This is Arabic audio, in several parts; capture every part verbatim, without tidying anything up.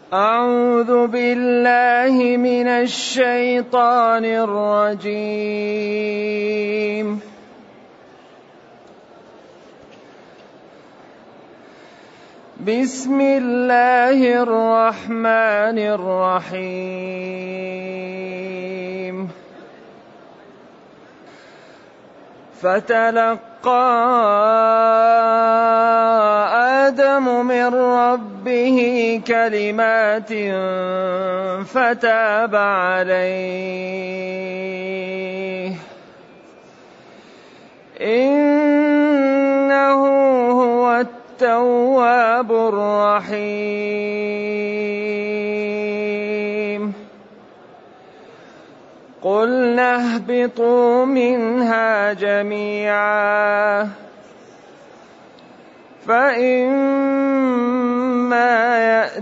أعوذ بالله من الشيطان الرجيم. بسم الله الرحمن الرحيم. فتلقى آدم من ربه كلمات فتاب عليه إنه هو التواب الرحيم. قلنا اهبطوا منها جميعا فإما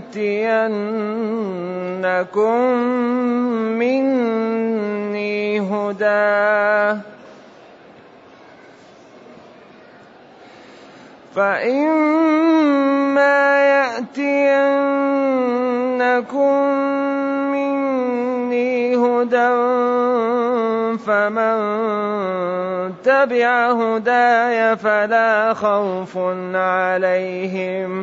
يأتينكم مني هدى فإما يأتينكم مني هدى فمن تبع هداي فلا خوف عليهم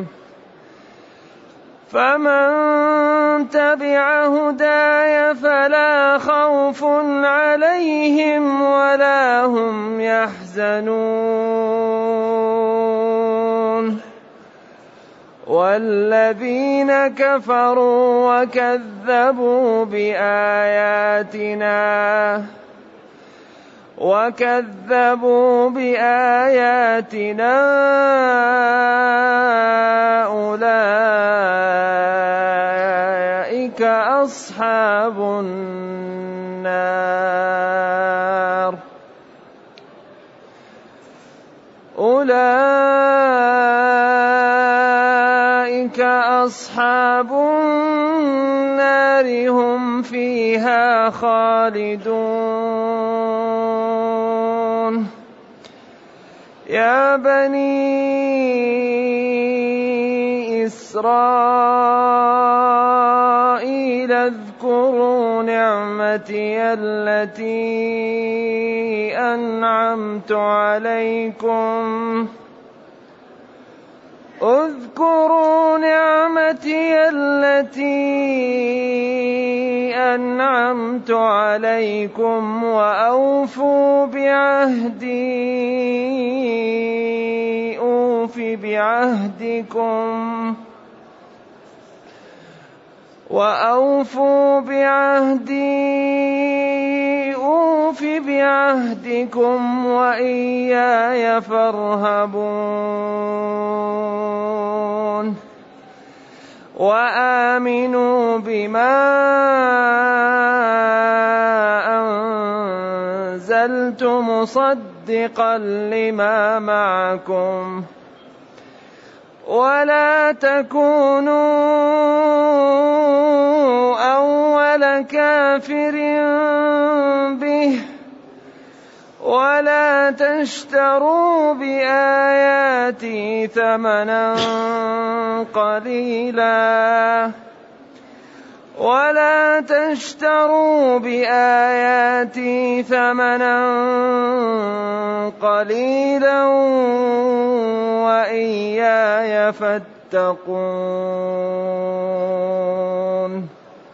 فمن تبع هداي فلا خوف عليهم ولا هم يحزنون. والذين كفروا وكذبوا بآياتنا وكذبوا بآياتنا أولئك أصحاب النار أولئك أصحاب النار هم فيها خالدون. يا بني إسرائيل اذكروا نعمتي التي أنعمت عليكم اذكروا نعمتي التي أنعمت عليكم وأوفوا بعهدي أوف بعهدكم وأوفوا بعهدي أوف بعهدكم وإياي فارهبون. وآمنوا بما أنزلت مصدقا لما معكم ولا تكونوا أول كافر به ولا تشتروا بآياتي ثمنا قليلا ولا تشتروا بآياتي ثمنا قليلا وإياي فاتقون.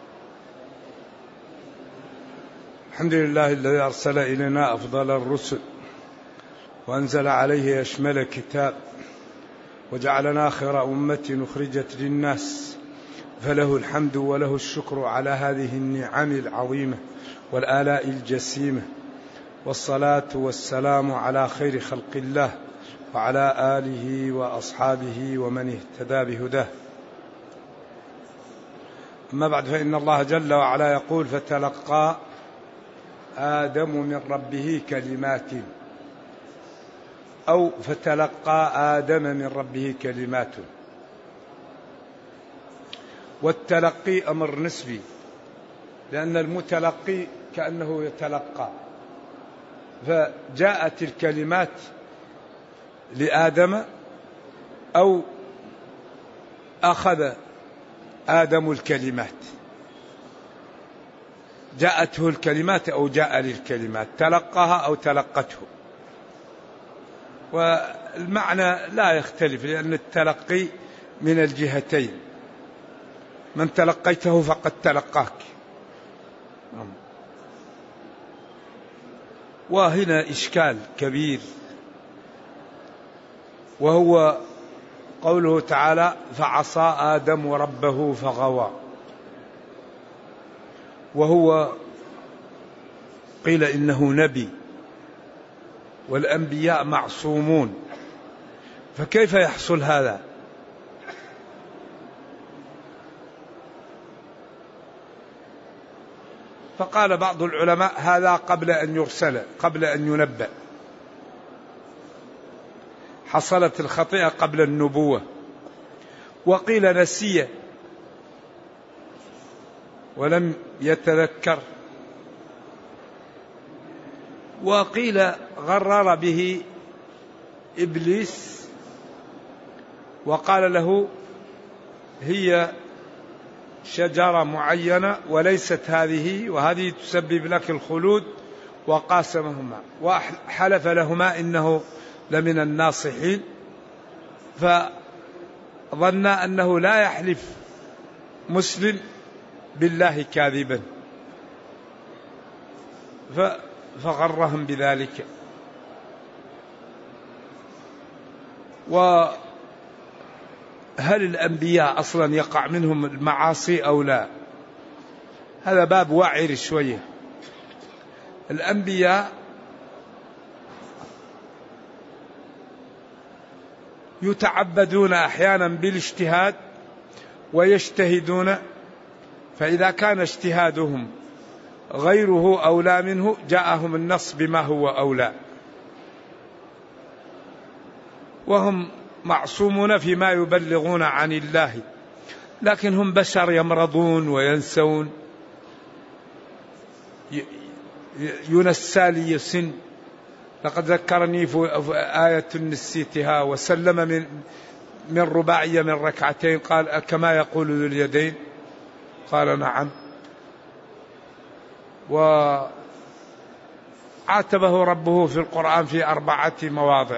الحمد لله الذي أرسل إلينا أفضل الرسل وأنزل عليه أشمل كتاب وجعلنا خير أمة أخرجت للناس فله الحمد وله الشكر على هذه النعم العظيمة والآلاء الجسيمة والصلاة والسلام على خير خلق الله وعلى آله وأصحابه ومن اهتدى بهداه. أما بعد فإن الله جل وعلا يقول فتلقى آدم من ربه كلمات أو فتلقى آدم من ربه كلمات. والتلقي أمر نسبي لأن المتلقي كأنه يتلقى، فجاءت الكلمات لآدم أو أخذ آدم الكلمات، جاءته الكلمات أو جاء للكلمات، تلقاها أو تلقته، والمعنى لا يختلف لأن التلقي من الجهتين، من تلقيته فقد تلقاك. وهنا إشكال كبير، وهو قوله تعالى فعصى آدم ربه فغوى، وهو قيل إنه نبي والأنبياء معصومون، فكيف يحصل هذا؟ فقال بعض العلماء هذا قبل أن يرسل، قبل أن ينبأ، حصلت الخطيئة قبل النبوة. وقيل نسي ولم يتذكر، وقيل غرر به إبليس وقال له هي شجرة معينة وليست هذه، وهذه تسبب لك الخلود، وقاسمهما وحلف لهما إنه لمن الناصحين، فظن أنه لا يحلف مسلم بالله كاذبا فغرهم بذلك. وهل الأنبياء أصلا يقع منهم المعاصي أو لا؟ هذا باب وعر شوية. الأنبياء يتعبدون أحيانا بالاجتهاد ويجتهدون، فإذا كان اجتهادهم غيره أولى منه جاءهم النص بما هو أولى، وهم معصومون فيما يبلغون عن الله، لكن هم بشر يمرضون وينسون، ينسى لي سن. لقد ذكرني في آية نسيتها وسلم من من رباعية من ركعتين، قال كما يقول ذو اليدين، قال نعم. وعاتبه ربه في القرآن في أربعة مواضع،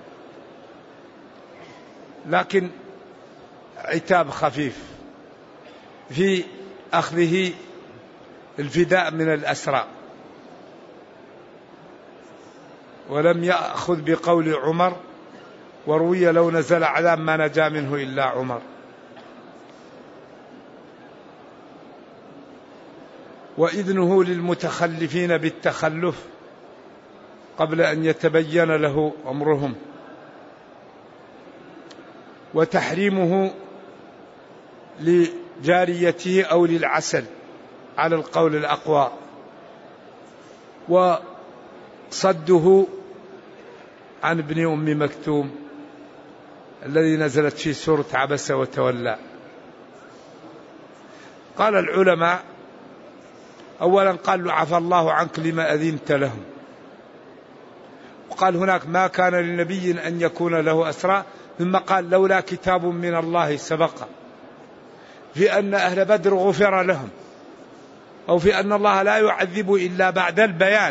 لكن عتاب خفيف، في أخذه الفداء من الأسرى، ولم يأخذ بقول عمر، وروي لو نزل عذاب ما نجا منه إلا عمر. وإذنه للمتخلفين بالتخلف قبل أن يتبين له أمرهم، وتحريمه لجاريته أو للعسل على القول الأقوى، وصده عن ابن أم مكتوم الذي نزلت في سورة عبس وتولى. قال العلماء أولا قال عفى الله عنك لما أذنت لهم، وقال هناك ما كان لنبي أن يكون له أسرى، ثم قال لولا كتاب من الله سبق، في أن أهل بدر غفر لهم، أو في أن الله لا يعذب إلا بعد البيان،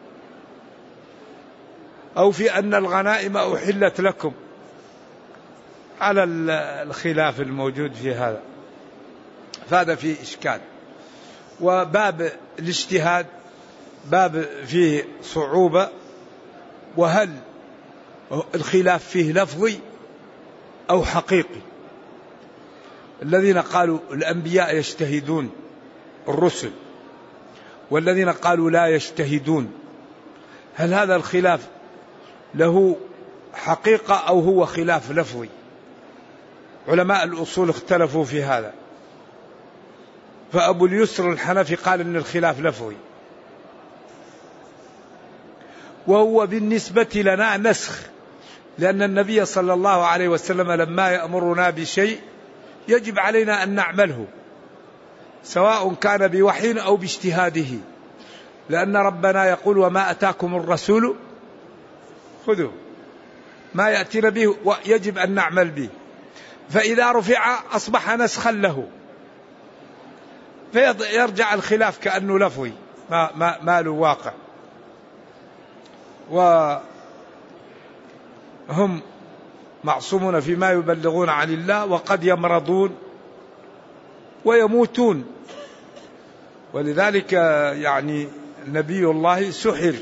أو في أن الغنائم أحلت لكم، على الخلاف الموجود في هذا، فهذا فيه إشكال. وباب الاجتهاد باب فيه صعوبة، وهل الخلاف فيه لفظي أو حقيقي؟ الذين قالوا الأنبياء يجتهدون الرسل، والذين قالوا لا يجتهدون، هل هذا الخلاف له حقيقة أو هو خلاف لفظي؟ علماء الأصول اختلفوا في هذا، فأبو اليسر الحنفي قال إن الخلاف لفظي، وهو بالنسبة لنا نسخ، لأن النبي صلى الله عليه وسلم لما يأمرنا بشيء يجب علينا أن نعمله، سواء كان بوحي أو باجتهاده، لأن ربنا يقول وما أتاكم الرسول خذوه، ما يأتينا به ويجب أن نعمل به، فإذا رفع أصبح نسخا له، فيرجع الخلاف كأنه لفظي ما, ما, ما له واقع. وهم معصومون فيما يبلغون عن الله، وقد يمرضون ويموتون. ولذلك يعني نبي الله سحر،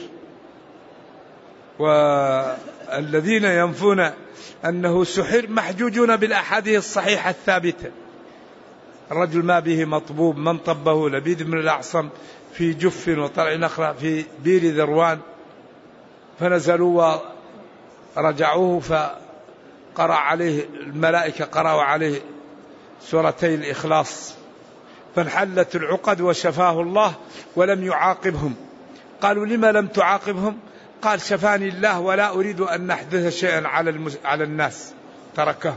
والذين ينفون أنه سحر محجوجون بالأحاديث الصحيحة الثابتة. الرجل ما به مطبوب من طبه لبيد بن الأعصم في جف وطلع نخلة في بير ذروان، فنزلوا ورجعوه فقرأ عليه الملائكة قرأوا عليه سورتي الإخلاص فانحلت العقد وشفاه الله ولم يعاقبهم. قالوا لما لم تعاقبهم؟ قال شفاني الله ولا أريد أن نحدث شيئا على, المس... على الناس، تركهم.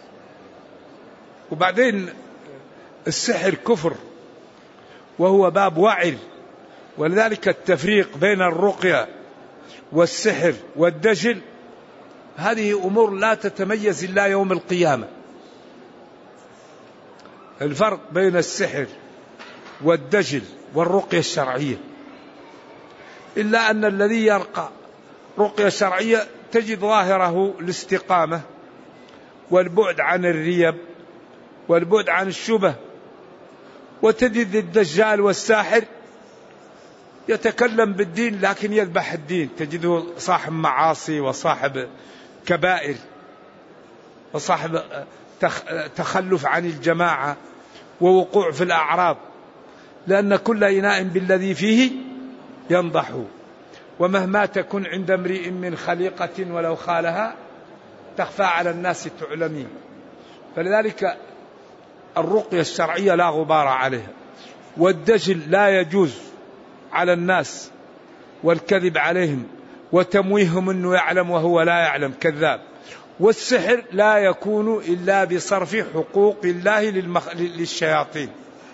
وبعدين السحر كفر وهو باب وعر، ولذلك التفريق بين الرقية والسحر والدجل هذه أمور لا تتميز إلا يوم القيامة. الفرق بين السحر والدجل والرقية الشرعية، إلا أن الذي يرقى رقية شرعية تجد ظاهره الاستقامة والبعد عن الريب والبعد عن الشبه، وتجد الدجال والساحر يتكلم بالدين لكن يذبح الدين، تجده صاحب معاصي وصاحب كبائر وصاحب تخلف عن الجماعة ووقوع في الأعراض، لأن كل إناء بالذي فيه ينضح، ومهما تكن عند امرئ من خليقة ولو خالها تخفى على الناس تعلمين. فلذلك الرقية الشرعية لا غبار عليها، والدجل لا يجوز على الناس والكذب عليهم وتمويهم أنه يعلم وهو لا يعلم كذاب. والسحر لا يكون إلا بصرف حقوق الله للمخ... للشياطين،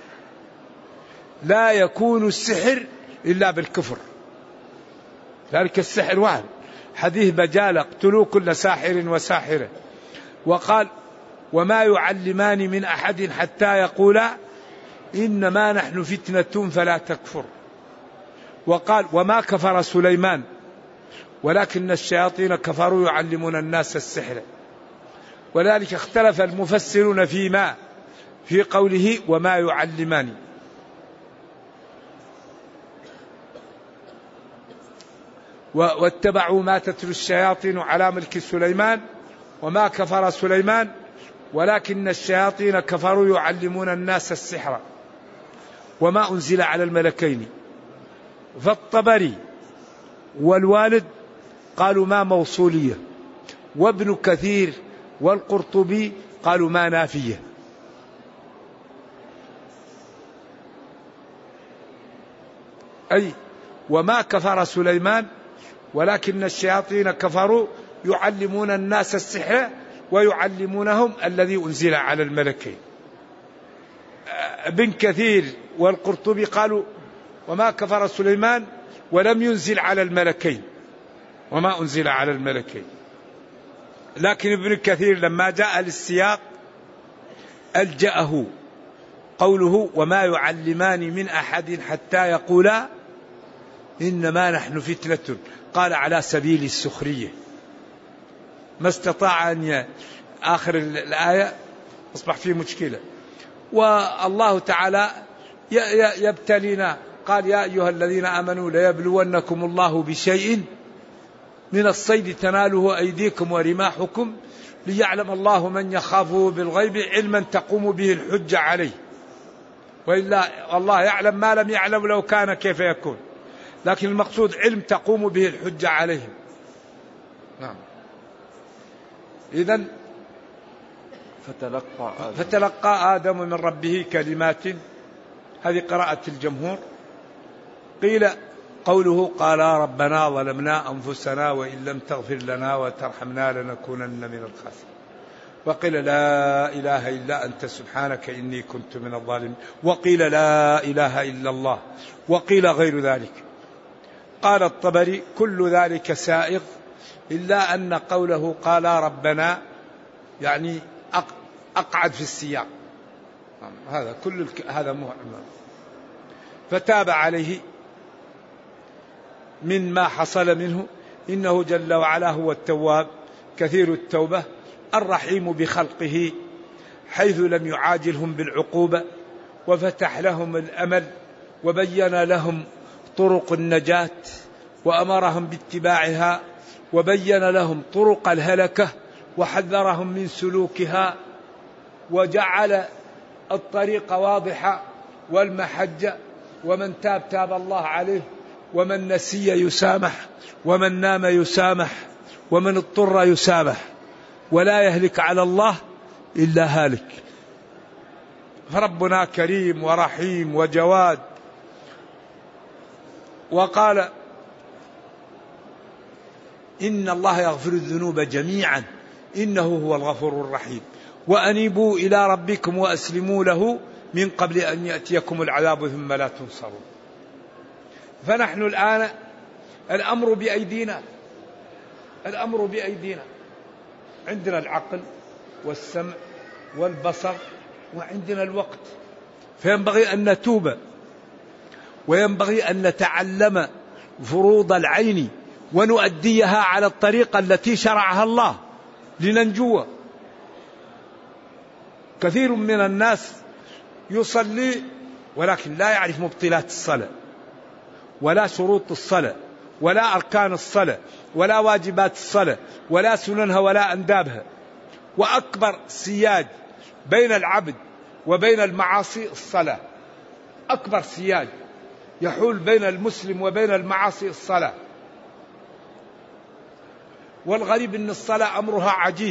لا يكون السحر إلا بالكفر. ذلك السحر وهن حديث بجال اقتلوا كل ساحر وساحرة، وقال وما يعلمان من أحد حتى يقولا إنما نحن فتنة فلا تكفر. وقال وما كفر سليمان ولكن الشياطين كفروا يعلمون الناس السحر. ولذلك اختلف المفسرون فيما في قوله وما يعلمان، واتبعوا ما تتلو الشياطين على ملك سليمان وما كفر سليمان ولكن الشياطين كفروا يعلمون الناس السحر وما أنزل على الملكين. فالطبري والوالد قالوا ما موصولية، وابن كثير والقرطبي قالوا ما نافية. أي وما كفر سليمان ولكن الشياطين كفروا يعلمون الناس السحر ويعلمونهم الذي أنزل على الملكين. ابن كثير والقرطبي قالوا وما كفر سليمان ولم ينزل على الملكين وما أنزل على الملكين. لكن ابن كثير لما جاء للسياق ألجأه قوله وما يعلمان من أحد حتى يقولا إنما نحن فتنة، قال على سبيل السخرية، ما استطاع أن آخر الآية أصبح فيه مشكلة. والله تعالى يبتلينا، قال يا أيها الذين آمنوا ليبلونكم الله بشيء من الصيد تناله أيديكم ورماحكم ليعلم الله من يخافه بالغيب علما تقوم به الحجة عليه، وإلا الله يعلم ما لم يعلم لو كان كيف يكون، لكن المقصود علم تقوم به الحجة عليهم. نعم. إذن فتلقى آدم. فتلقى آدم من ربه كلمات، هذه قراءة الجمهور. قيل قوله قال ربنا ظلمنا أنفسنا وإن لم تغفر لنا وترحمنا لنكونن من الخاسرين. وقيل لا إله إلا أنت سبحانك إني كنت من الظالمين. وقيل لا إله إلا الله. وقيل غير ذلك. قال الطبري كل ذلك سائغ إلا أن قوله قال ربنا يعني أقعد في السياق، هذا كل الك... هذا مهم. فتاب عليه مما حصل منه، إنه جل وعلا هو التواب كثير التوبة الرحيم بخلقه، حيث لم يعاجلهم بالعقوبة وفتح لهم الأمل وبين لهم طرق النجاة وأمرهم باتباعها، وبين لهم طرق الهلكة وحذرهم من سلوكها، وجعل الطريق واضحة والمحجة، ومن تاب تاب الله عليه، ومن نسي يسامح، ومن نام يسامح، ومن اضطر يسامح، ولا يهلك على الله إلا هالك. فربنا كريم ورحيم وجواد. وقال إن الله يغفر الذنوب جميعا إنه هو الغفور الرحيم، وأنيبوا إلى ربكم وأسلموا له من قبل أن يأتيكم العذاب ثم لا تنصرون. فنحن الآن الأمر بأيدينا، الأمر بأيدينا، عندنا العقل والسمع والبصر وعندنا الوقت، فينبغي أن نتوب، وينبغي أن نتعلم فروض العين ونؤديها على الطريقة التي شرعها الله لننجو. كثير من الناس يصلي ولكن لا يعرف مبطلات الصلاة ولا شروط الصلاة ولا أركان الصلاة ولا واجبات الصلاة ولا سننها ولا أندابها. وأكبر سياج بين العبد وبين المعاصي الصلاة، أكبر سياج يحول بين المسلم وبين المعاصي الصلاة. والغريب أن الصلاة أمرها عجيب.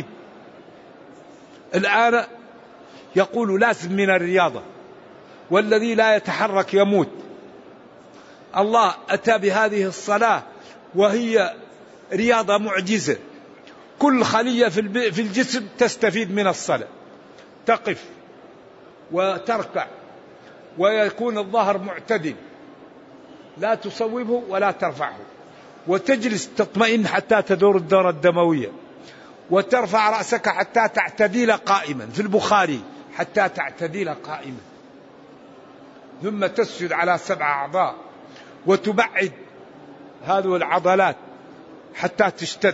الآن يقول لازم من الرياضة، والذي لا يتحرك يموت. الله أتى بهذه الصلاة وهي رياضة معجزة، كل خلية في الجسم تستفيد من الصلاة، تقف وتركع ويكون الظهر معتدل، لا تصوبه ولا ترفعه، وتجلس تطمئن حتى تدور الدورة الدموية، وترفع رأسك حتى تعتدل قائما، في البخاري حتى تعتدل قائما، ثم تسجد على سبع أعضاء وتبعد هذه العضلات حتى تشتد،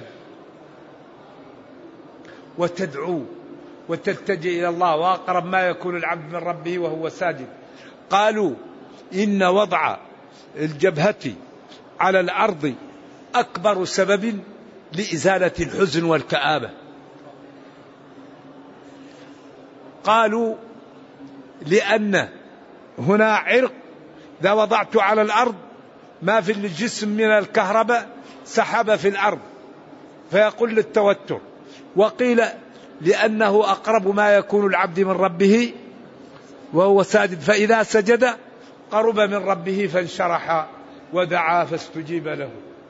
وتدعو وتلتجئ إلى الله، وأقرب ما يكون العبد من ربه وهو ساجد. قالوا إن وضع الجبهة على الأرض أكبر سبب لإزالة الحزن والكآبة. قالوا لأن هنا عرق إذا وضعت على الأرض ما في الجسم من الكهرباء سحب في الأرض فيقل التوتر. وقيل لأنه أقرب ما يكون العبد من ربه وهو ساجد، فإذا سجد قرب من ربه فانشرح ودعا فاستجيب له.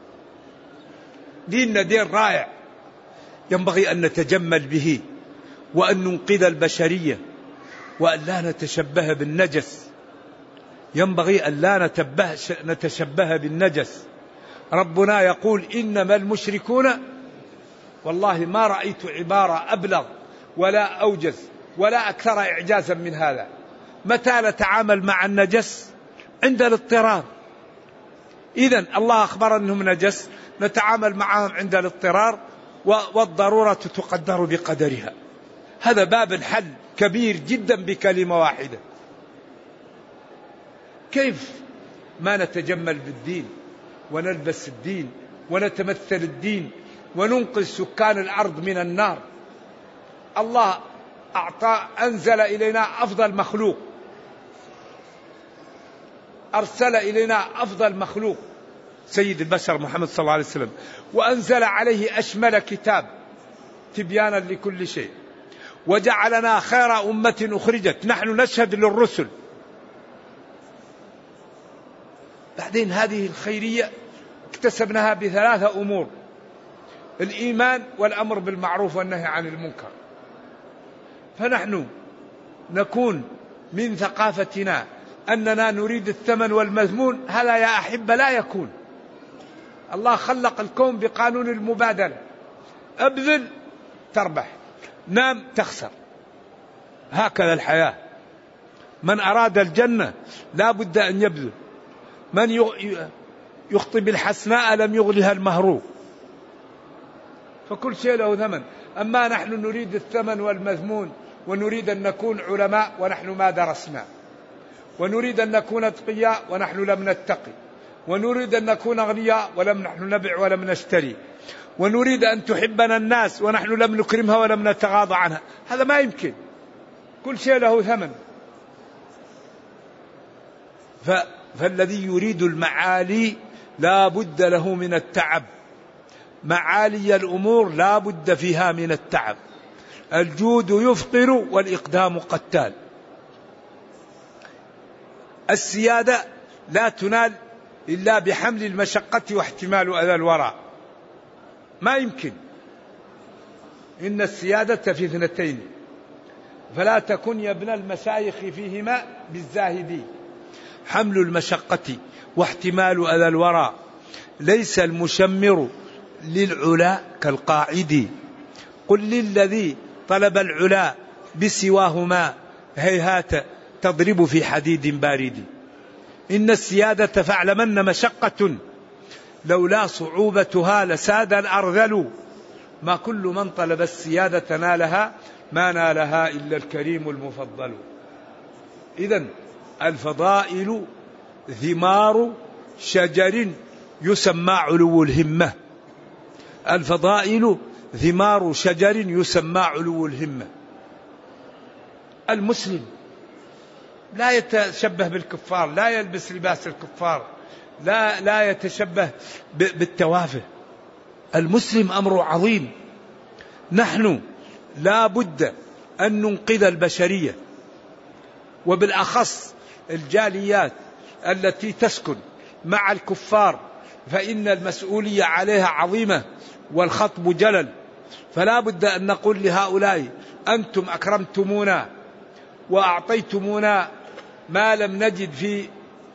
ديننا دين رائع ينبغي أن نتجمل به وأن ننقذ البشرية وأن لا نتشبه بالنجس، ينبغي أن لا نتشبه بالنجس. ربنا يقول إنما المشركون، والله ما رأيت عبارة أبلغ ولا أوجز ولا أكثر إعجازا من هذا. متى نتعامل مع النجس؟ عند الاضطرار. إذن الله أخبر أنهم نجس، نتعامل معهم عند الاضطرار، والضرورة تقدر بقدرها. هذا باب الحل كبير جدا بكلمة واحدة. كيف ما نتجمل بالدين ونلبس الدين ونتمثل الدين وننقذ سكان الأرض من النار؟ الله أعطى أنزل إلينا أفضل مخلوق، أرسل إلينا أفضل مخلوق سيد البشر محمد صلى الله عليه وسلم، وأنزل عليه أشمل كتاب تبيانا لكل شيء، وجعلنا خير أمة أخرجت. نحن نشهد للرسل. بعدين هذه الخيرية اكتسبناها بثلاثة أمور: الإيمان والأمر بالمعروف والنهي عن المنكر. فنحن نكون من ثقافتنا أننا نريد الثمن والمذمون، هذا يا أحبة لا يكون. الله خلق الكون بقانون المبادلة، أبذل تربح، نام تخسر، هكذا الحياة. من أراد الجنة لا بد أن يبذل. من يخطي بالحسناء لم يغلها المهر، فكل شيء له ثمن. أما نحن نريد الثمن والمذمون، ونريد أن نكون علماء ونحن ما درسنا، ونريد أن نكون أتقياء ونحن لم نتقي، ونريد أن نكون أغنياء ولم نحن نبع ولم نشتري، ونريد أن تحبنا الناس ونحن لم نكرمها ولم نتغاضى عنها. هذا ما يمكن. كل شيء له ثمن. فالذي يريد المعالي لا بد له من التعب. معالي الأمور لا بد فيها من التعب. الجود يفقر والإقدام قتال. السيادة لا تنال إلا بحمل المشقة واحتمال أذى الوراء. ما يمكن. إن السيادة في اثنتين، فلا تكن يا ابن المشايخ فيهما بالزاهدين. حمل المشقة واحتمال أذى الوراء. ليس المشمر للعلا كالقاعد، قل للذي طلب العلا بسواهما هيهات تضرب في حديد بارد. إن السيادة فاعلمن مشقة لولا صعوبتها لساد الأرذل. ما كل من طلب السيادة نالها، ما نالها إلا الكريم المفضل. إذن الفضائل ثمار شجر يسمى علو الهمة. الفضائل ثمار شجر يسمى علو الهمة. المسلم لا يتشبه بالكفار، لا يلبس لباس الكفار، لا لا يتشبه بالتوافه. المسلم أمر عظيم. نحن لا بد أن ننقذ البشرية، وبالأخص الجاليات التي تسكن مع الكفار، فإن المسؤولية عليها عظيمة والخطب جلل. فلا بد أن نقول لهؤلاء: أنتم أكرمتمونا وأعطيتمونا ما لم نجد في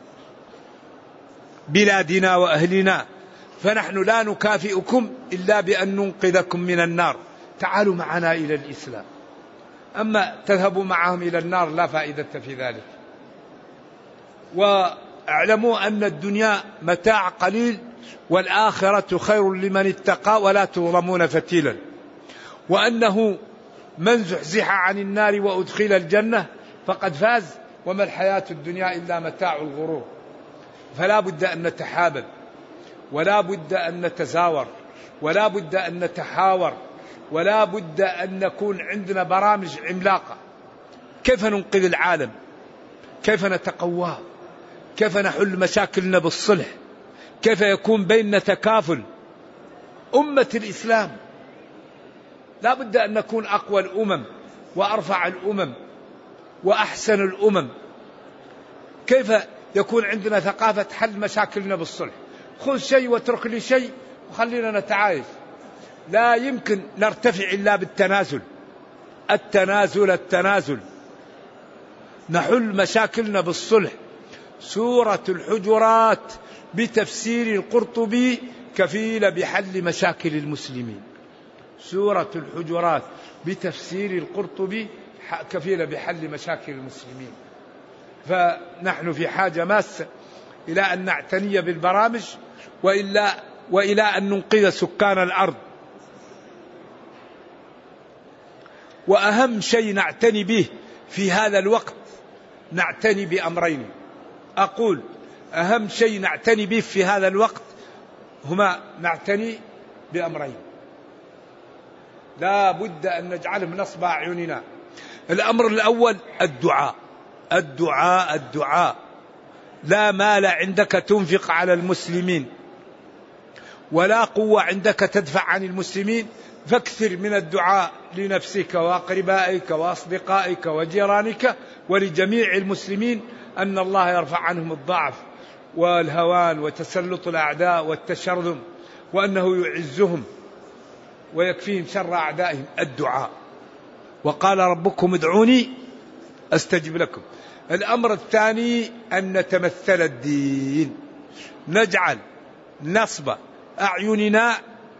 بلادنا وأهلنا، فنحن لا نكافئكم إلا بأن ننقذكم من النار. تعالوا معنا إلى الإسلام. أما تذهبوا معهم إلى النار لا فائدة في ذلك. واعلموا أن الدنيا متاع قليل والآخرة خير لمن اتقى ولا تظلمون فتيلا. وأنه من زحزح عن النار وأدخل الجنة فقد فاز، وما الحياة الدنيا إلا متاع الغرور. فلا بد أن نتحابب، ولا بد أن نتزاور، ولا بد أن نتحاور، ولا بد أن نكون عندنا برامج عملاقة. كيف ننقذ العالم؟ كيف نتقواه؟ كيف نحل مشاكلنا بالصلح؟ كيف يكون بيننا تكافل؟ أمة الإسلام لا بد أن نكون أقوى الأمم وأرفع الأمم وأحسن الأمم. كيف يكون عندنا ثقافة حل مشاكلنا بالصلح؟ خذ شيء واترك لي شيء وخلينا نتعايش. لا يمكن نرتفع إلا بالتنازل. التنازل التنازل نحل مشاكلنا بالصلح. سورة الحجرات بتفسير القرطبي كفيلة بحل مشاكل المسلمين. سورة الحجرات بتفسير القرطبي كفيلة بحل مشاكل المسلمين. فنحن في حاجة ماسة إلى أن نعتني بالبرامج، وإلا وإلى أن ننقذ سكان الأرض. وأهم شيء نعتني به في هذا الوقت، نعتني بأمرين. أقول أهم شيء نعتني به في هذا الوقت هما نعتني بأمرين لا بد أن نجعلهم نصب أعيننا. الأمر الأول الدعاء. الدعاء الدعاء. لا مال عندك تنفق على المسلمين، ولا قوة عندك تدفع عن المسلمين، فاكثر من الدعاء لنفسك وأقربائك وأصدقائك وجيرانك ولجميع المسلمين أن الله يرفع عنهم الضعف والهوان وتسلط الأعداء والتشرذم، وأنه يعزهم ويكفيهم شر أعدائهم. الدعاء. وقال ربكم ادعوني أستجب لكم. الأمر الثاني أن نتمثل الدين، نجعل نصب أعيننا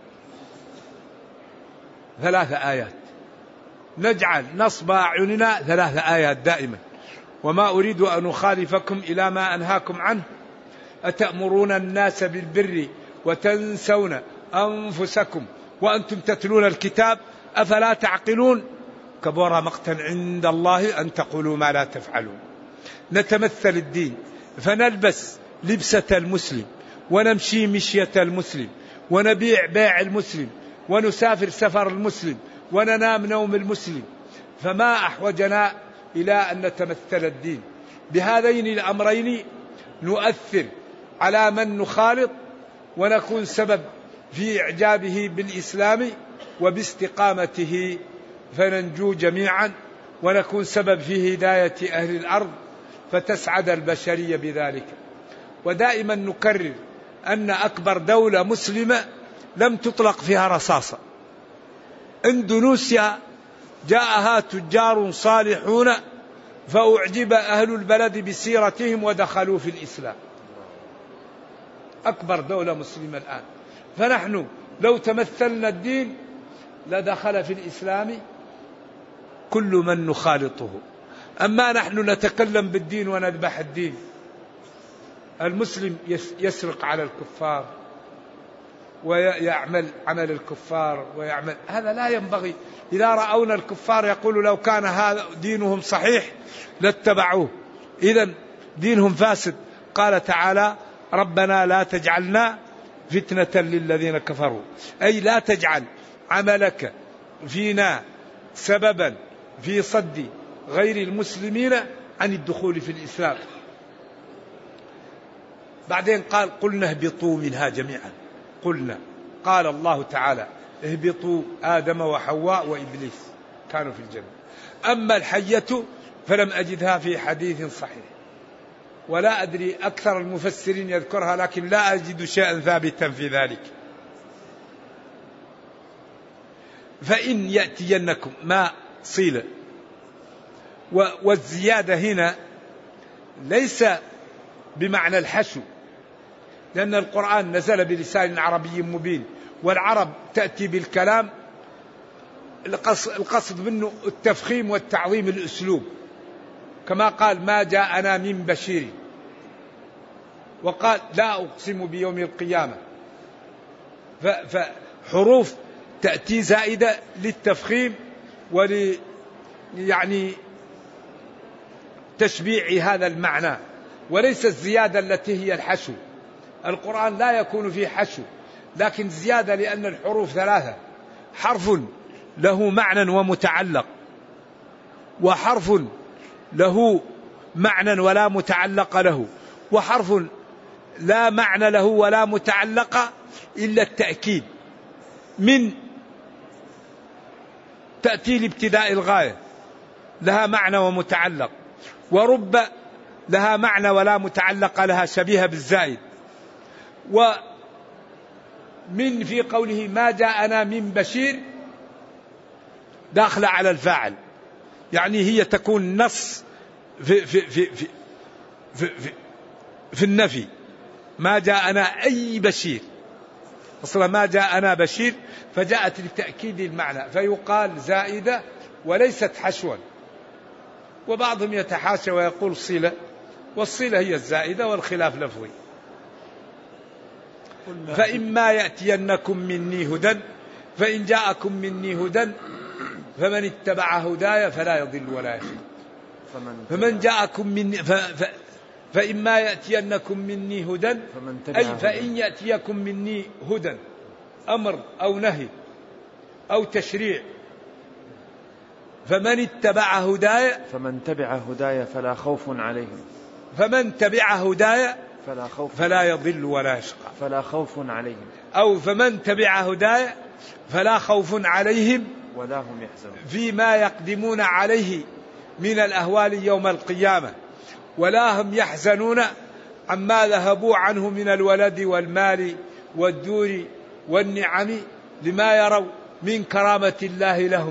ثلاث آيات، نجعل نصب أعيننا ثلاث آيات دائما. وما أريد أن أخالفكم إلى ما أنهاكم عنه، أتأمرون الناس بالبر وتنسون أنفسكم وأنتم تتلون الكتاب أفلا تعقلون كبر مقتا عند الله أن تقولوا ما لا تفعلون. نتمثل الدين فنلبس لبسة المسلم ونمشي مشية المسلم ونبيع بيع المسلم ونسافر سفر المسلم وننام نوم المسلم، فما أحوجنا إلى أن نتمثل الدين. بهذين الأمرين نؤثر على من نخالط ونكون سبب في إعجابه بالإسلام وباستقامته، فننجو جميعا ونكون سبب في هداية أهل الأرض فتسعد البشرية بذلك. ودائما نكرر أن أكبر دولة مسلمة لم تطلق فيها رصاصة. إندونيسيا جاءها تجار صالحون فأعجب أهل البلد بسيرتهم ودخلوا في الإسلام. أكبر دولة مسلمة الآن. فنحن لو تمثلنا الدين لدخل في الإسلام كل من نخالطه. أما نحن نتكلم بالدين ونذبح الدين. المسلم يسرق على الكفار ويعمل عمل الكفار ويعمل، هذا لا ينبغي. إذا رأونا الكفار يقول لو كان هذا دينهم صحيح لاتبعوه، إذن دينهم فاسد. قال تعالى ربنا لا تجعلنا فتنة للذين كفروا، أي لا تجعل عملك فينا سببا في صد غير المسلمين عن الدخول في الإسلام. بعدين قال قلنا اهبطوا منها جميعا. قلنا قال الله تعالى اهبطوا آدم وحواء وإبليس كانوا في الجنة. أما الحية فلم أجدها في حديث صحيح، ولا أدري أكثر المفسرين يذكرها، لكن لا أجد شيئا ثابتا في ذلك. فإن يأتينكم ما صيلة، والزيادة هنا ليس بمعنى الحشو، لأن القرآن نزل بلسان عربي مبين، والعرب تأتي بالكلام القصد منه التفخيم والتعظيم الأسلوب، كما قال ما جاءنا من بشير، وقال لا أقسم بيوم القيامة. فحروف تأتي زائدة للتفخيم ول يعني تشبيع هذا المعنى، وليس الزيادة التي هي الحشو. القرآن لا يكون فيه حشو، لكن زيادة لأن الحروف ثلاثة: حرف له معنى ومتعلق، وحرف له معنى ولا متعلق له، وحرف لا معنى له ولا متعلق إلا التأكيد. من تأتي لابتداء الغاية لها معنى ومتعلق، ورب لها معنى ولا متعلق لها شبيهة بالزائد، ومن في قوله ما جاءنا من بشير داخلة على الفاعل، يعني هي تكون نص في, في, في, في, في, في, في النفي. ما جاءنا أي بشير، أصلا ما جاءنا بشير، فجاءت لتأكيد المعنى، فيقال زائدة وليست حشوا. وبعضهم يتحاشى ويقول صلة، والصلة هي الزائدة والخلاف لفظي. فإما يأتينكم مني هدى، فإن جاءكم مني هدى فمن اتبع هدايا فلا يضل ولا يشقى. فمن جاءكم مني ف... ف... فإما يأتينكم مني هدى، أي فإن يأتيكم مني هدى، أمر أو نهي أو تشريع. فمن اتبع هدايا فمن تبع هدايا فلا خوف عليهم فمن تبع هدايا فلا خوف فلا يضل ولا يشقى فلا خوف عليهم أو فمن تبع هدايا فلا خوف عليهم ولا هم يحزنون فيما يقدمون عليه من الأهوال يوم القيامة، ولا هم يحزنون عما ذهبوا عنه من الولد والمال والدور والنعم لما يروا من كرامة الله لهم.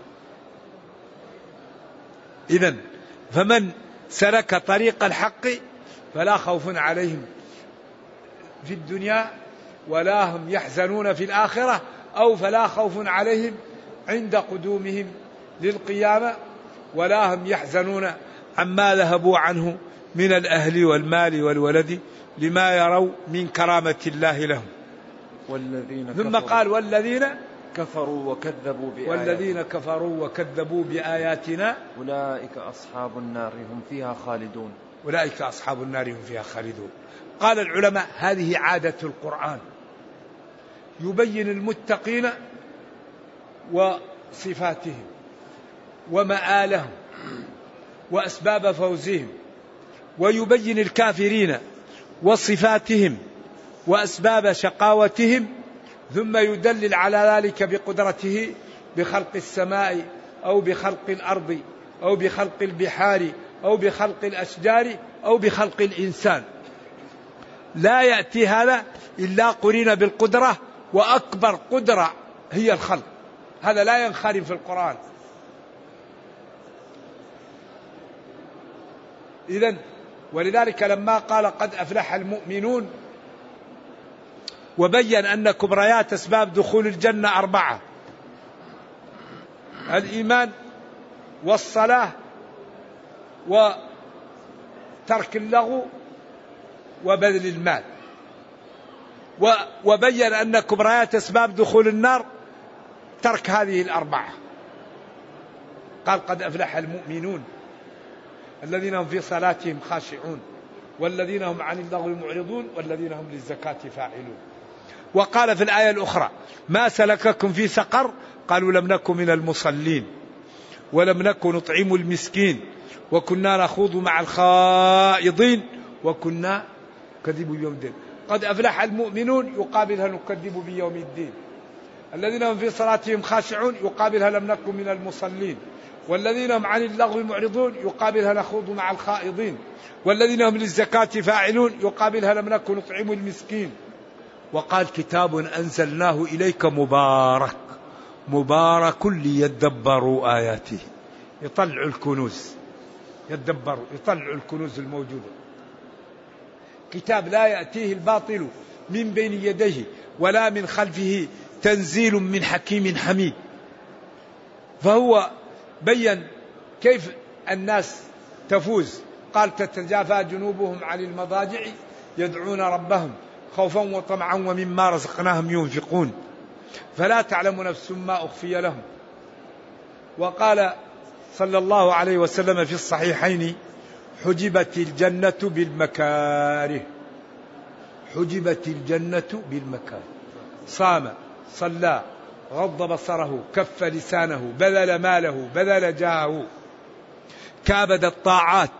إذن فمن سلك طريق الحق فلا خوف عليهم في الدنيا ولا هم يحزنون في الآخرة، أو فلا خوف عليهم عند قدومهم للقيامة ولا هم يحزنون عما ذهبوا عنه من الأهل والمال والولد لما يروا من كرامة الله لهم. والذين ثم قال والذين كفروا وكذبوا بآياتنا والذين كفروا وكذبوا بآياتنا أولئك أصحاب النار هم فيها خالدون أولئك أصحاب النار هم فيها خالدون. قال العلماء هذه عادة القرآن، يبين المتقين وصفاتهم ومآلهم وأسباب فوزهم، ويبين الكافرين وصفاتهم وأسباب شقاوتهم، ثم يدلل على ذلك بقدرته بخلق السماء أو بخلق الأرض أو بخلق البحار أو بخلق الأشجار أو بخلق الإنسان. لا يأتي هذا إلا قرين بالقدرة، وأكبر قدرة هي الخلق، هذا لا ينخرم في القرآن. إذن ولذلك لما قال قد أفلح المؤمنون وبين أن كبريات أسباب دخول الجنة أربعة: الإيمان والصلاة وترك اللغو وبذل المال، وبين أن كبريات أسباب دخول النار ترك هذه الأربعة. قال قد أفلح المؤمنون الذين هم في صلاتهم خاشعون والذين هم عن اللغو معرضون والذين هم للزكاة فاعلون. وقال في الآية الأخرى ما سلككم في سقر؟ قالوا لم نكن من المصلين ولم نكن نطعم المسكين وكنا نخوض مع الخائضين وكنا نكذب بيوم الدين. قد أفلح المؤمنون يقابلها نكذب بيوم الدين. الذين هم في صلاتهم خاشعون يقابلها لم نكن من المصلين. والذين هم عن اللغو معرضون يقابلها نخوض مع الخائضين. والذين هم للزكاة فاعلون يقابلها لم نكن نطعم المسكين. وقال كتاب أنزلناه إليك مبارك مبارك ليدبروا آياته. يطلعوا الكنوز، يدبروا، يطلعوا الكنوز الموجودة. كتاب لا يأتيه الباطل من بين يديه ولا من خلفه، تنزيل من حكيم حميد. فهو بين كيف الناس تفوز. قال تتجافى جنوبهم عن المضاجع يدعون ربهم خوفا وطمعا ومما رزقناهم ينفقون فلا تعلم نفس ما أخفي لهم. وقال صلى الله عليه وسلم في الصحيحين حجبت الجنة بالمكاره. حجبت الجنة بالمكاره. صام، صلى، غض بصره، كف لسانه، بذل ماله، بذل جاهه، كابد الطاعات.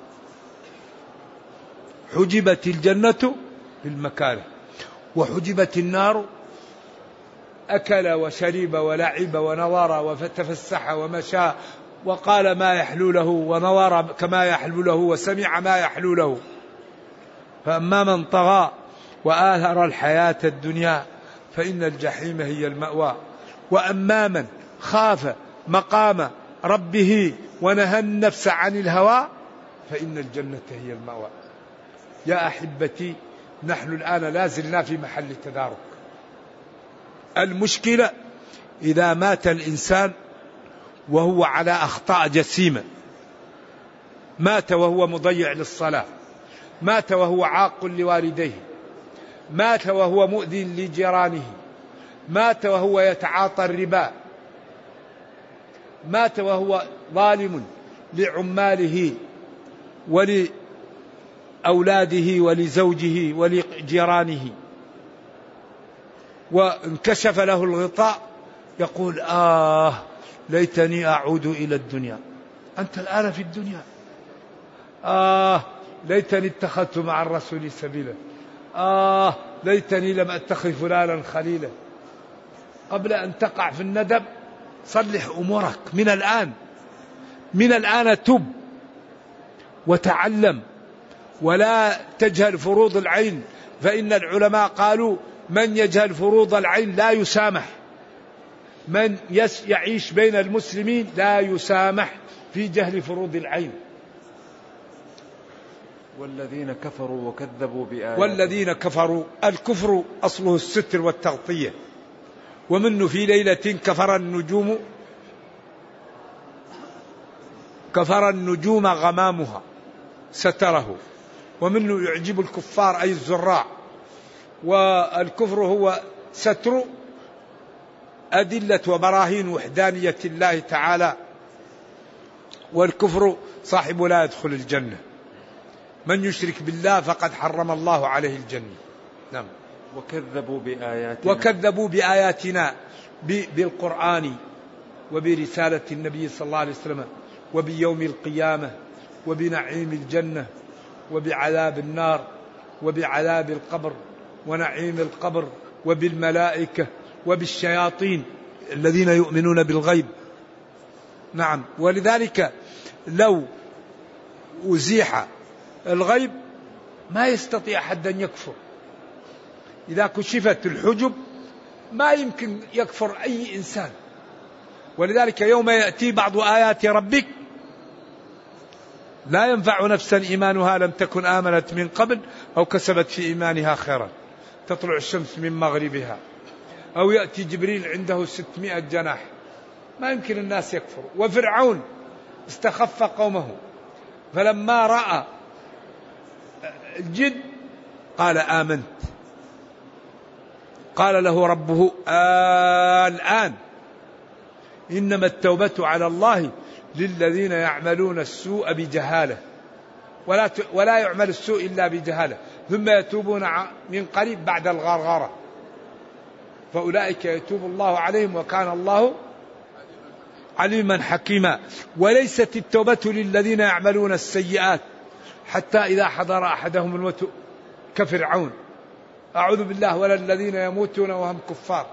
حجبت الجنة بالمكاره. وحجبت النار أكل وشرب ولعب ونظر وتفسح ومشى وقال ما يحلو له ونظر كما يحلو له وسمع ما يحلو له. فأما من طغى وآثر الحياة الدنيا فإن الجحيم هي المأوى. وأما من خاف مقام ربه ونهى النفس عن الهوى فإن الجنة هي المأوى. يا أحبتي نحن الآن لازلنا في محل التدارك. المشكلة إذا مات الإنسان وهو على أخطاء جسيمة، مات وهو مضيع للصلاة، مات وهو عاق لوالديه، مات وهو مؤذي لجيرانه، مات وهو يتعاطى الربا، مات وهو ظالم لعماله ولأولاده ولزوجه ولجيرانه، وانكشف له الغطاء يقول آه ليتني أعود إلى الدنيا. أنت الآن في الدنيا. آه ليتني اتخذت مع الرسول سبيلا. آه ليتني لم أتخذ فلانا خليلا. قبل أن تقع في الندم صلح أمورك من الآن. من الآن تب وتعلم ولا تجهل فروض العين. فإن العلماء قالوا من يجهل فروض العين لا يسامح. من يعيش بين المسلمين لا يسامح في جهل فروض العين. والذين كفروا وكذبوا بآياتنا. والذين كفروا، الكفر أصله الستر والتغطية. ومنه في ليلة كفر النجوم كفر النجوم غمامها ستره. ومنه يعجب الكفار أي الزراع. والكفر هو ستر أدلة وبراهين وحدانية الله تعالى، والكفر صاحب لا يدخل الجنة. من يشرك بالله فقد حرم الله عليه الجنة. نعم. وكذبوا بآياتنا وكذبوا بآياتنا بالقرآن وبرسالة النبي صلى الله عليه وسلم وبيوم القيامة وبنعيم الجنة وبعذاب النار وبعذاب القبر ونعيم القبر وبالملائكة وبالشياطين الذين يؤمنون بالغيب. نعم. ولذلك لو أزيح الغيب ما يستطيع أحد أن يكفر. إذا كشفت الحجب ما يمكن يكفر أي إنسان. ولذلك يوم يأتي بعض آيات ربك لا ينفع نفسا إيمانها لم تكن آمنت من قبل أو كسبت في إيمانها خيرا، تطلع الشمس من مغربها، أو يأتي جبريل عنده ستمائة جناح، ما يمكن الناس يكفروا. وفرعون استخف قومه فلما رأى الجن قال آمنت، قال له ربه آه الآن إنما التوبة على الله للذين يعملون السوء بجهالة، ولا ولا يعمل السوء إلا بجهالة ثم يتوبون من قريب بعد الغرغرة فأولئك يتوب الله عليهم وكان الله عليما حكيما. وليست التوبة للذين يعملون السيئات حتى إذا حضر أحدهم الموت كفرعون، أعوذ بالله، ولا الذين يموتون وهم كفار.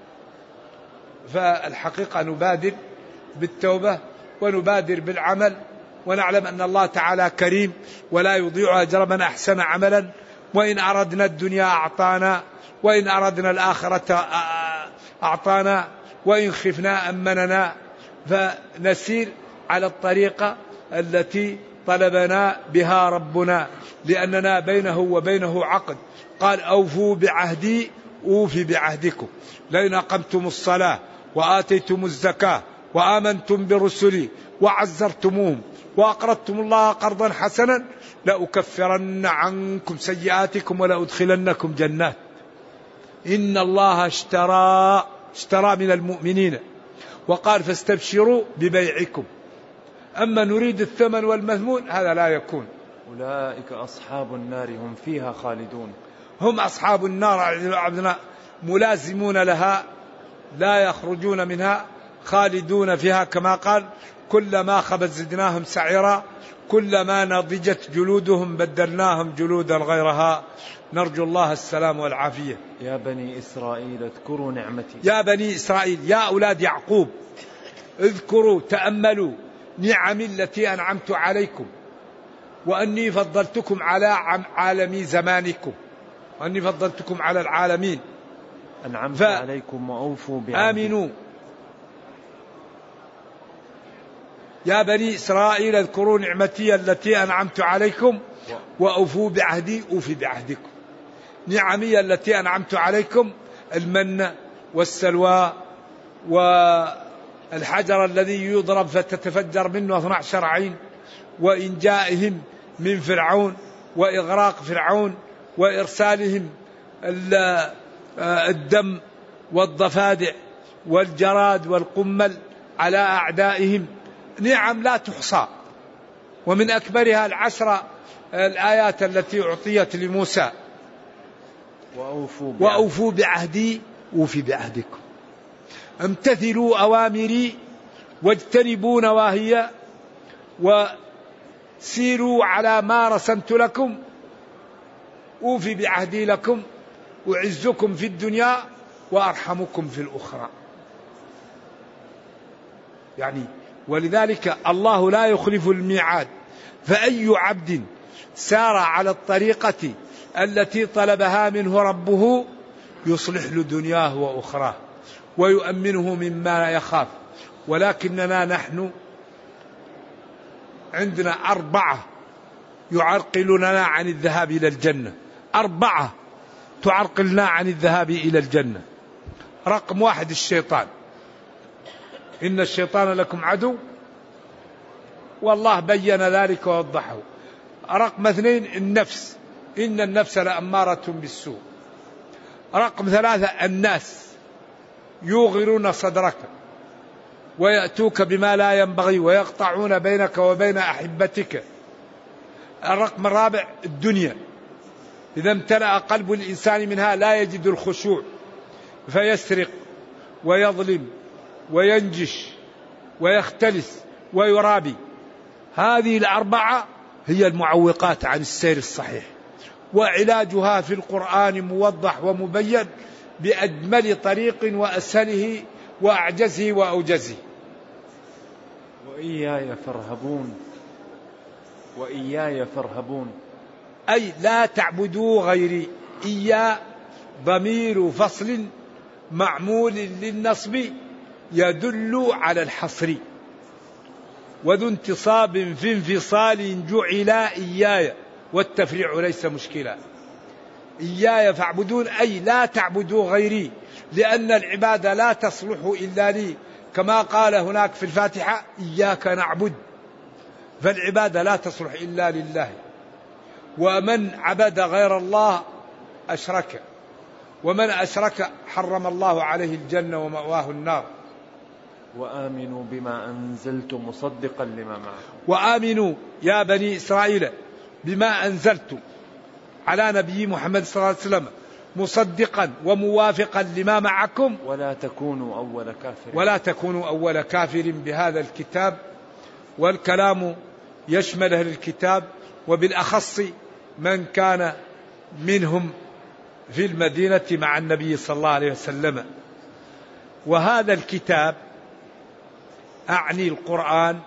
فالحقيقة نبادر بالتوبة ونبادر بالعمل، ونعلم أن الله تعالى كريم ولا يضيع أجر من أحسن عملا. وإن أردنا الدنيا أعطانا، وإن أردنا الآخرة أعطانا، وإن خفنا أمننا. فنسير على الطريقة التي طلبنا بها ربنا، لأننا بينه وبينه عقد. قال أوفوا بعهدي أوفي بعهدكم، لئن أقمتم الصلاة وآتيتم الزكاة وآمنتم برسلي وعزرتموهم وأقرضتم الله قرضا حسنا لأكفرن عنكم سيئاتكم ولأدخلنكم جنات. إن الله اشترى اشترى من المؤمنين وقال فاستبشروا ببيعكم. أما نريد الثمن والمثمون هذا لا يكون. أولئك أصحاب النار هم فيها خالدون. هم أصحاب النار عبدنا ملازمون لها لا يخرجون منها خالدون فيها، كما قال كلما خبت زدناهم سعيرا كلما نضجت جلودهم بدلناهم جلودا غيرها. نرجو الله السلام والعافية. يا بني إسرائيل اذكروا نعمتي. يا بني إسرائيل، يا أولاد يعقوب، اذكروا تأملوا نعمي التي أنعمت عليكم، وأني فضلتكم على عالمي زمانكم، وأني فضلتكم على العالمين. أنعمت ف... عليكم وأوفوا بعهدي. آمنوا. يا بني إسرائيل اذكروا نعمتي التي أنعمت عليكم وأوفوا بعهدي أوفي بعهدكم. نعمي التي أنعمت عليكم المن والسلوى والحجر الذي يضرب فتتفجر منه اثنا عشر عين، وإنجائهم من فرعون وإغراق فرعون وإرسالهم الدم والضفادع والجراد والقمل على أعدائهم. نعم لا تحصى، ومن أكبرها العشر الآيات التي أعطيت لموسى وأوفوا بعهدي, وأوفوا بعهدي أوفي بعهدكم. امتثلوا أوامري واجتنبوا نواهي وسيروا على ما رسمت لكم أوفي بعهدي لكم أعزكم في الدنيا وأرحمكم في الأخرى. يعني ولذلك الله لا يخلف الميعاد، فأي عبد سار على الطريقة التي طلبها منه ربه يصلح له دنياه وأخراه ويؤمنه مما يخاف. ولكننا نحن عندنا أربعة يعرقلوننا عن الذهاب إلى الجنة، أربعة تعرقلنا عن الذهاب إلى الجنة. رقم واحد الشيطان، إن الشيطان لكم عدو، والله بين ذلك ووضحه. رقم اثنين النفس، إن النفس لأمارة بالسوء. رقم ثلاثة الناس يوغرون صدرك ويأتوك بما لا ينبغي ويقطعون بينك وبين أحبتك. الرقم الرابع الدنيا، إذا امتلأ قلب الإنسان منها لا يجد الخشوع فيسرق ويظلم وينجش ويختلس ويرابي. هذه الأربعة هي المعوقات عن السير الصحيح، وعلاجها في القرآن موضح ومبين بأجمل طريق وأسهله وأعجزه وأوجزه. وإياي فارهبون، وإياي فارهبون، أي لا تعبدوا غيري. إيا ضمير فصل معمول للنصب يدل على الحصر، وذو انتصاب في انفصال جعل إياي، والتفريع ليس مشكلا. إياي فاعبدون أي لا تعبدوا غيري، لأن العبادة لا تصلح إلا لي، كما قال هناك في الفاتحة إياك نعبد، فالعبادة لا تصلح إلا لله. ومن عبد غير الله أشرك، ومن أشرك حرم الله عليه الجنة ومأواه النار. وآمنوا بما أنزلت مصدقا لما معكم. وآمنوا يا بني إسرائيل بما أنزلت على نبي محمد صلى الله عليه وسلم مصدقا وموافقا لما معكم، ولا تكونوا أول كافر ولا تكونوا أول كافر بهذا الكتاب. والكلام يشمل أهل الكتاب، وبالأخص من كان منهم في المدينة مع النبي صلى الله عليه وسلم. وهذا الكتاب أعني القرآن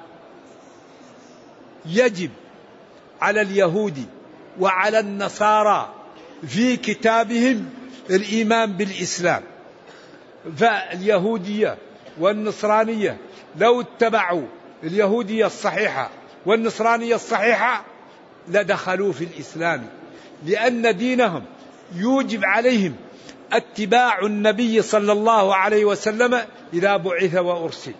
يجب على اليهود وعلى النصارى في كتابهم الإيمان بالإسلام. فاليهودية والنصرانية لو اتبعوا اليهودية الصحيحة والنصرانية الصحيحة لدخلوا في الإسلام، لأن دينهم يوجب عليهم اتباع النبي صلى الله عليه وسلم إذا بعث وأرسل.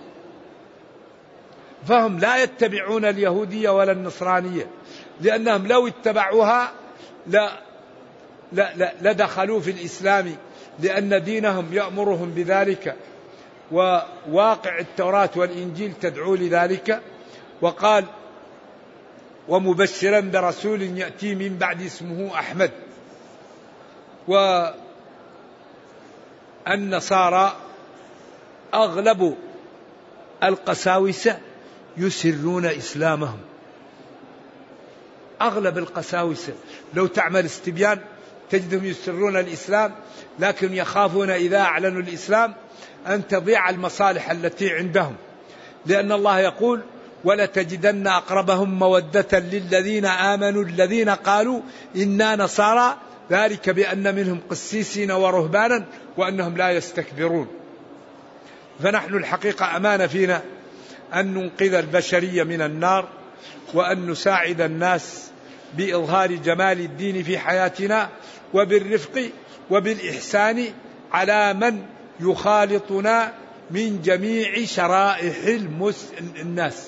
فهم لا يتبعون اليهودية ولا النصرانية، لأنهم لو اتبعوها لا لا لا لدخلوا في الإسلام، لأن دينهم يأمرهم بذلك، وواقع التوراة والإنجيل تدعو لذلك. وقال ومبشرا برسول يأتي من بعد اسمه أحمد. والنصارى أغلب القساوسة يسرون إسلامهم، أغلب القساوسة لو تعمل استبيان تجدهم يسرون الإسلام، لكن يخافون إذا أعلنوا الإسلام أن تضيع المصالح التي عندهم، لأن الله يقول ولتجدن أقربهم مودة للذين آمنوا الذين قالوا إنا نصارى، ذلك بأن منهم قسيسين ورهبانا وأنهم لا يستكبرون. فنحن الحقيقة أمانة فينا أن ننقذ البشرية من النار، وأن نساعد الناس بإظهار جمال الدين في حياتنا، وبالرفق وبالإحسان على من يخالطنا من جميع شرائح المس... الناس.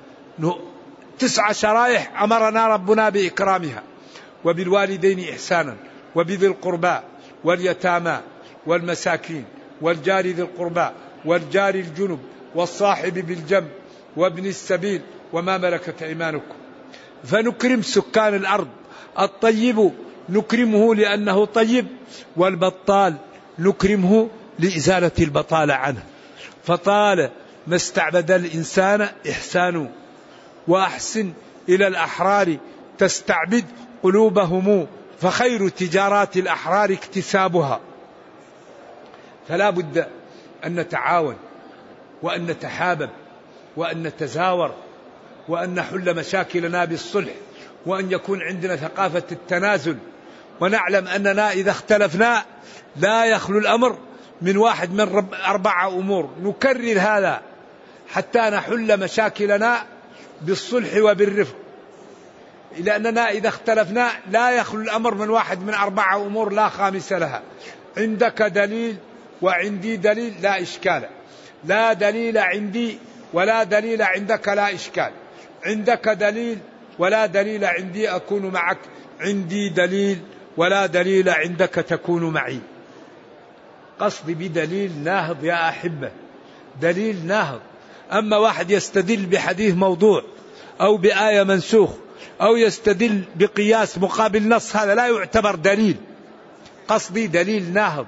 تسع شرائح أمرنا ربنا بإكرامها: وبالوالدين إحسانا، وبذي القربى واليتامى والمساكين والجار ذي القربى والجار الجنب والصاحب بالجنب وابن السبيل وما ملكت أيمانكم. فنكرم سكان الأرض. الطيب نكرمه لأنه طيب، والبطال نكرمه لإزالة البطالة عنه. فطال ما استعبد الإنسان إحسانه، وأحسن إلى الأحرار تستعبد قلوبهم، فخير تجارات الأحرار اكتسابها. فلا بد أن نتعاون، وأن نتحابب، وأن نتزاور، وأن نحل مشاكلنا بالصلح، وأن يكون عندنا ثقافة التنازل، ونعلم أننا إذا اختلفنا لا يخلو الأمر من واحد من أربعة أمور. نكرر هذا حتى نحل مشاكلنا بالصلح وبالرفق، لأننا إذا اختلفنا لا يخلو الأمر من واحد من أربعة أمور لا خامس لها. عندك دليل وعندي دليل لا إشكال، لا دليل عندي ولا دليل عندك لا إشكال. عندك دليل ولا دليل عندي أكون معك، عندي دليل ولا دليل عندك تكون معي. قصدي بدليل ناهض يا أحبة، دليل ناهض. أما واحد يستدل بحديث موضوع أو بآية منسوخ أو يستدل بقياس مقابل نص، هذا لا يعتبر دليل. قصدي دليل ناهض.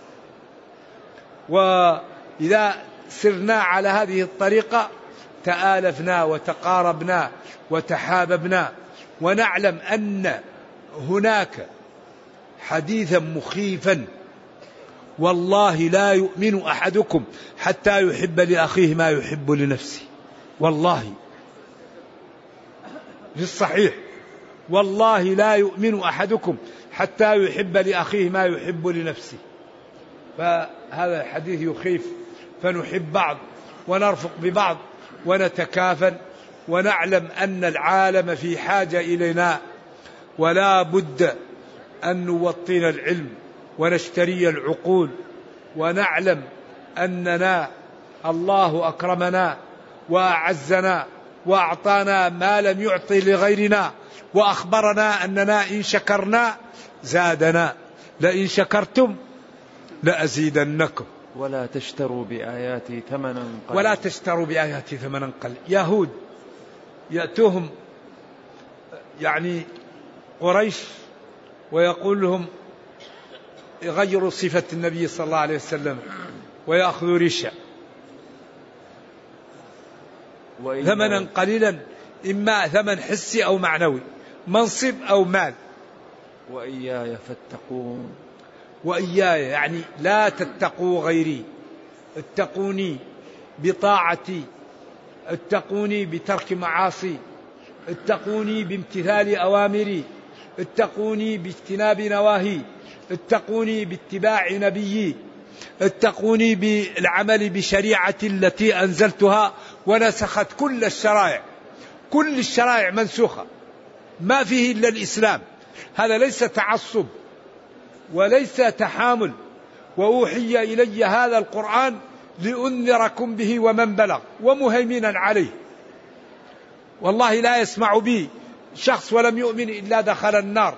وإذا سرنا على هذه الطريقة تآلفنا وتقاربنا وتحاببنا، ونعلم أن هناك حديثا مخيفا: والله لا يؤمن أحدكم حتى يحب لأخيه ما يحب لنفسه. والله في الصحيح: والله لا يؤمن أحدكم حتى يحب لأخيه ما يحب لنفسه. فهذا الحديث يخيف، فنحب بعض ونرفق ببعض ونتكافل، ونعلم أن العالم في حاجة إلينا، ولا بد أن نوطن العلم ونشتري العقول، ونعلم أننا الله أكرمنا وأعزنا وأعطانا ما لم يعطي لغيرنا، وأخبرنا أننا إن شكرنا زادنا، لئن شكرتم لأزيدنكم. ولا تشتروا بآياتي ثمنا قليلا. ولا تشتروا بآياتي ثمنا قليلا. يهود يأتوهم يعني قريش ويقول لهم يغيروا صفة النبي صلى الله عليه وسلم ويأخذوا رشا ثمنا قليلا، إما ثمن حسي أو معنوي، منصب أو مال. وإياي فاتقون. وإياي يعني لا تتقوا غيري، اتقوني بطاعتي، اتقوني بترك معاصي، اتقوني بامتثال أوامري، اتقوني باجتناب نواهي، اتقوني باتباع نبيي، اتقوني بالعمل بشريعتي التي أنزلتها ونسخت كل الشرائع. كل الشرائع منسوخة، ما فيه إلا الإسلام. هذا ليس تعصب وليس تحامل. وأوحي إلي هذا القرآن لأنذركم به ومن بلغ ومهيمنا عليه. والله لا يسمع بي شخص ولم يؤمن إلا دخل النار.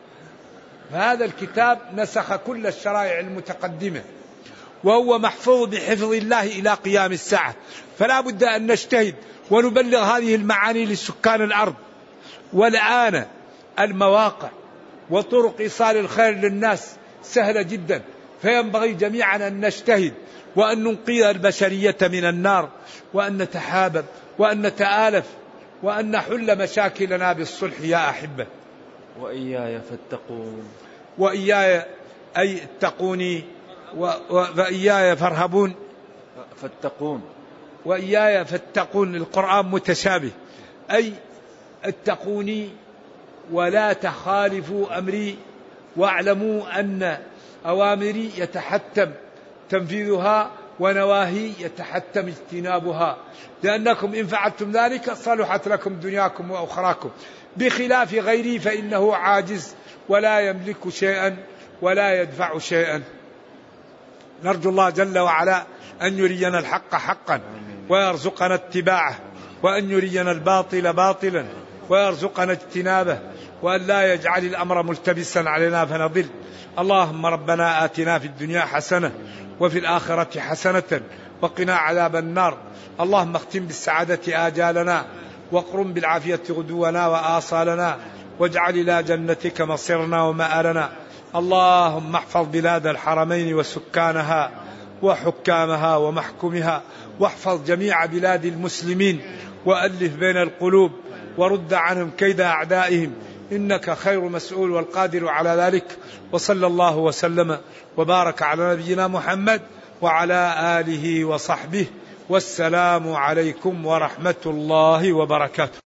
فهذا الكتاب نسخ كل الشرائع المتقدمة، وهو محفوظ بحفظ الله إلى قيام الساعة. فلا بد أن نجتهد ونبلغ هذه المعاني لسكان الأرض. والآن المواقع وطرق إيصال الخير للناس سهلة جدا، فينبغي جميعا أن نجتهد وأن ننقذ البشرية من النار، وأن نتحابب وأن نتآلف وأن نحل مشاكلنا بالصلح يا أحبة. وإياي فاتقون. وإياي أي اتقوني، وإياي فارهبون. فاتقون. وإياي فاتقون. القرآن متشابه، أي اتقوني ولا تخالفوا أمري، واعلموا أن أوامري يتحتم تنفيذها ونواهي يتحتم اجتنابها، لأنكم إن فعلتم ذلك صلحت لكم دنياكم وأخراكم، بخلاف غيري فإنه عاجز ولا يملك شيئا ولا يدفع شيئا. نرجو الله جل وعلا أن يرينا الحق حقا ويرزقنا اتباعه، وأن يرينا الباطل باطلا ويرزقنا اجتنابه، وأن لا يجعل الأمر ملتبسا علينا فنضل. اللهم ربنا آتنا في الدنيا حسنة وفي الآخرة حسنة وقنا عذاب النار. اللهم اختم بالسعادة آجالنا، واقرم بالعافية غدونا وآصالنا، واجعل إلى جنتك مصيرنا ومآلنا. اللهم احفظ بلاد الحرمين وسكانها وحكامها ومحكمها، واحفظ جميع بلاد المسلمين، وألف بين القلوب، ورد عنهم كيد أعدائهم، إنك خير مسؤول والقادر على ذلك. وصلى الله وسلم وبارك على نبينا محمد وعلى آله وصحبه، والسلام عليكم ورحمة الله وبركاته.